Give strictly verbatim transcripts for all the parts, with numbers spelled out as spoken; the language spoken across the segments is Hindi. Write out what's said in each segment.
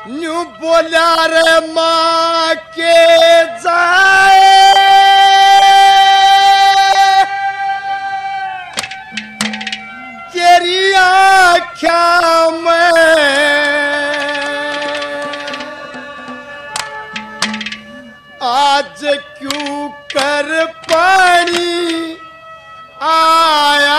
न्यू बोला रे माँ के जाए तेरी आँखों में आज क्यों कर पानी आया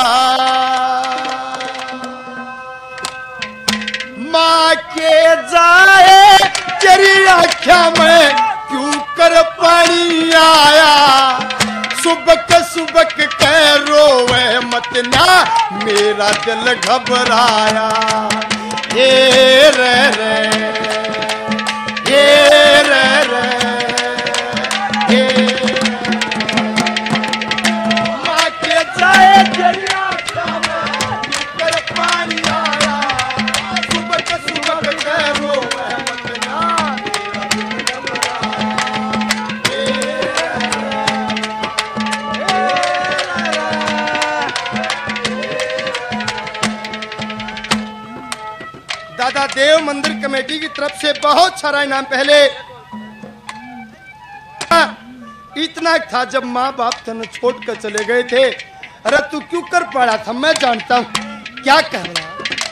माँ के जाए तेरी आँखों में क्यों कर पानी आया सुबक सुबक कह रोवे मत ना मेरा दिल घबराया ये रे रे ये रे रे ये माँ के जाए तेरी आँखों में क्यों कर पानी आया सुबक सुबक कह रोवे मत ना मेरा दिल दादा देव मंदिर कमेटी की तरफ से बहुत सारा इनाम। पहले इतना था जब माँ बाप तने छोड़ कर चले गए थे। अरे तू क्यों कर पड़ा था मैं जानता हूँ क्या कर रहा।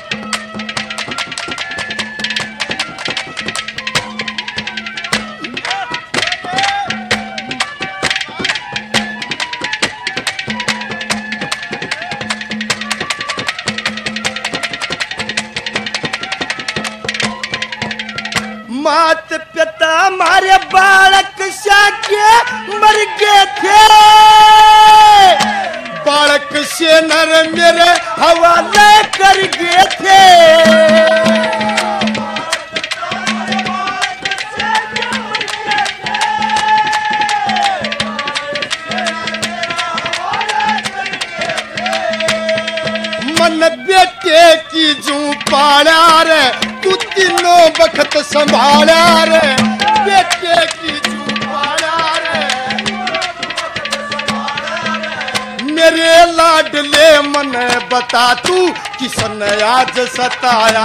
मात पिता मारे बालक साके मर गए थे बालक से नर मेरे हवाले कर गए थे मन बेटे की जू पाला रे तू तीनों वक्त संभाला रे बेटे की जू पाला रे मेरे लाडले मन बता तू किसने आज सताया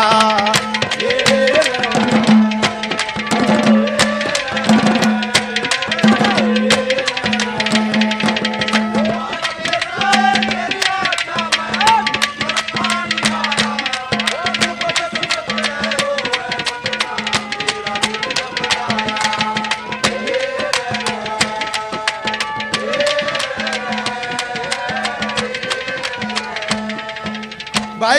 भाई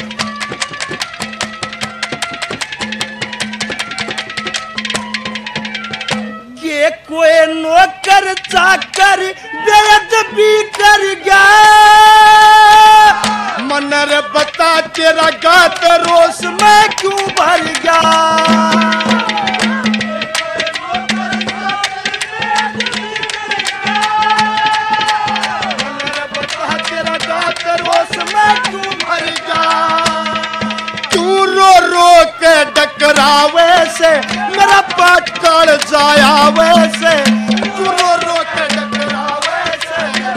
के कोई नौकर चाकर बेअदबी कर गया मनर बता तेरा गात रोस में क्यों भर गया डकरावे से मेरा पाट काल जाया वैसे रो रो के डकरावे से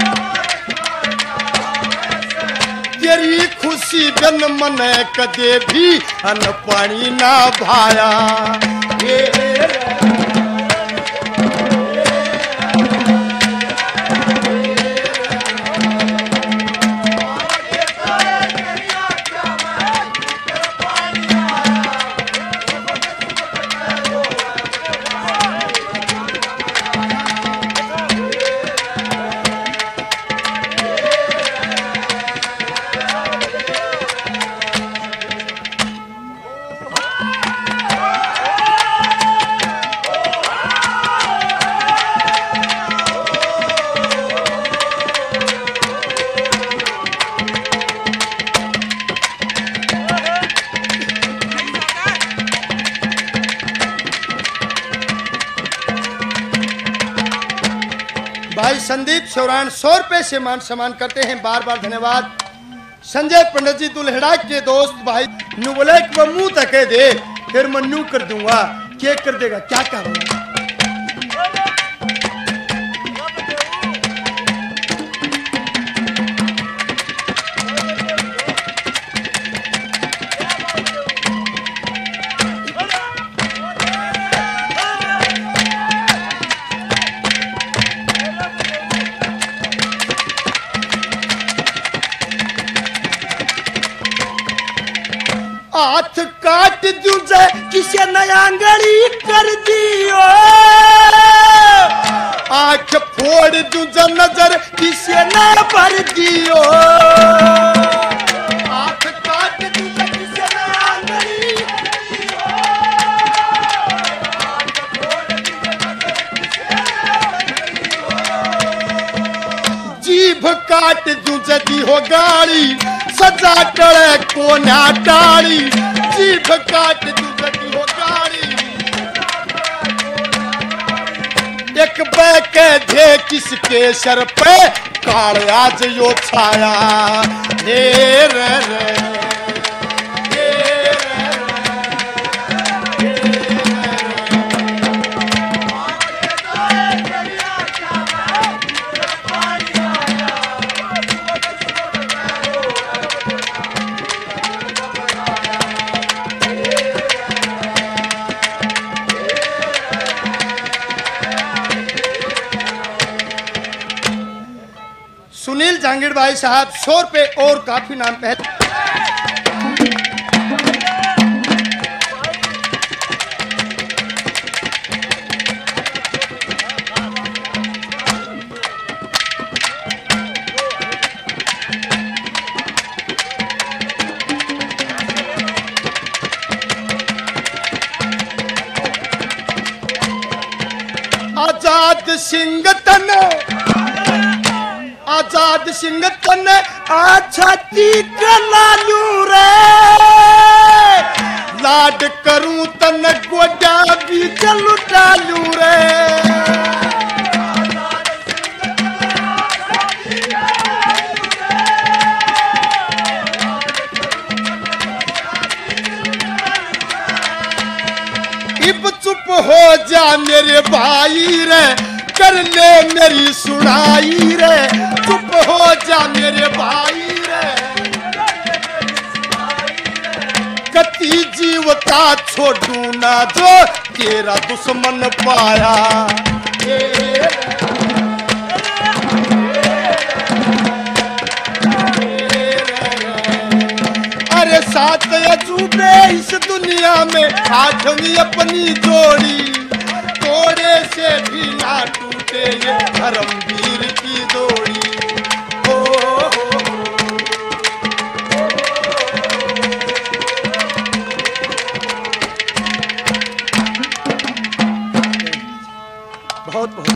तेरी खुशी बिन मन कदे भी अन पानी ना भाया भाई संदीप सौरान सौ रुपए से मान सम्मान करते हैं बार बार धन्यवाद। संजय पंडित जी दुल्हड़ा के दोस्त भाई नु बोले कि मुंह तक दे फिर मैं नू कर दूंगा क्या कर देगा क्या करूंगा हाथ काट दूं जे किसे नया गड़ी कर दियो, आंख फोड़ दूं जे नजर किसे न भर दियो, हाथ काट दूं जे किसे नया गड़ी कर दियो, आंख फोड़ दूं जे नजर किसे न भर दियो, जीभ काट दूं जे दी हो गाड़ी सजा टड़े कोना टाड़ी, जीभ काट दूं जे दी हो गाड़ी एक बैके धे किसके सर पे काल आज यो छाया, हे रे रे हे रे सुनील जहांगीर भाई साहब सौ रुपए और काफी नाम पे आजाद सिंह तन आजाद सिंह तन अच्छा तीक लालू रे, लाड करूं तन गोडा भी चलू डालू रे, इब चुप हो जा मेरे भाई रे, कर ले मेरी सुनाई रे, चुप हो जा मेरे भाई रे, कति जीवता छोड़ू ना जो तेरा दुश्मन पाया, अरे सात अजूबे इस दुनिया में आठवीं अपनी जोड़ी, तोड़े से भी ना टूटे ये धर्मवीर की जोड़ी, हो, हो, हो। बहुत बहुत